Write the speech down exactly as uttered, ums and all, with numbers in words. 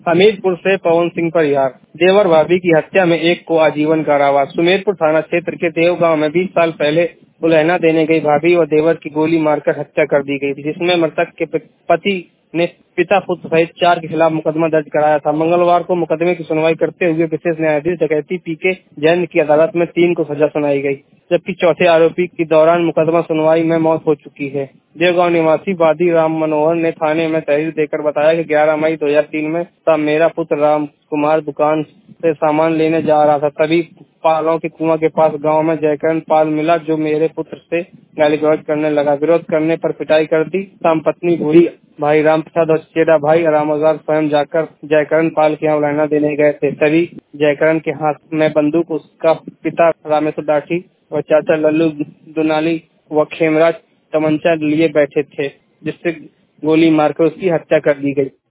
हमीरपुर से पवन सिंह पर यार देवर भाभी की हत्या में एक को आजीवन कारावास। सुमेरपुर थाना क्षेत्र के देव गांव में बीस साल पहले उलहना देने गई भाभी और देवर की गोली मारकर हत्या कर दी गई थी, जिसमें मृतक के पति ने पिता पुत्र सहित चार के खिलाफ मुकदमा दर्ज कराया था। मंगलवार को मुकदमे की सुनवाई करते हुए विशेष न्यायाधीश डकैती पी के जैन की अदालत में तीन को सजा सुनाई गई, जबकि चौथे आरोपी की दौरान मुकदमा सुनवाई में मौत हो चुकी है। देवगांव निवासी वादी राम मनोहर ने थाने में तहरीर देकर बताया कि ग्यारह मई दो हजार तीन में तब मेरा पुत्र राम कुमार दुकान से सामान लेने जा रहा था, तभी पालों के कुआं के पास गांव में जयकरण पाल मिला, जो मेरे पुत्र से गाली गलौज करने लगा। विरोध करने पर पिटाई कर दी। शाम पत्नी भूरी भाई राम प्रसाद और चचेरा भाई रामाजार स्वयं जाकर जयकरण पाल के यहाँ उलहना देने गए थे, तभी जयकरण के हाथ में बंदूक उसका पिता रामेश्वर दाठी और चाचा लल्लू दुनाली व खेमराज तमंचा लिए बैठे थे, जिससे गोली मारकर उसकी हत्या कर दी गई।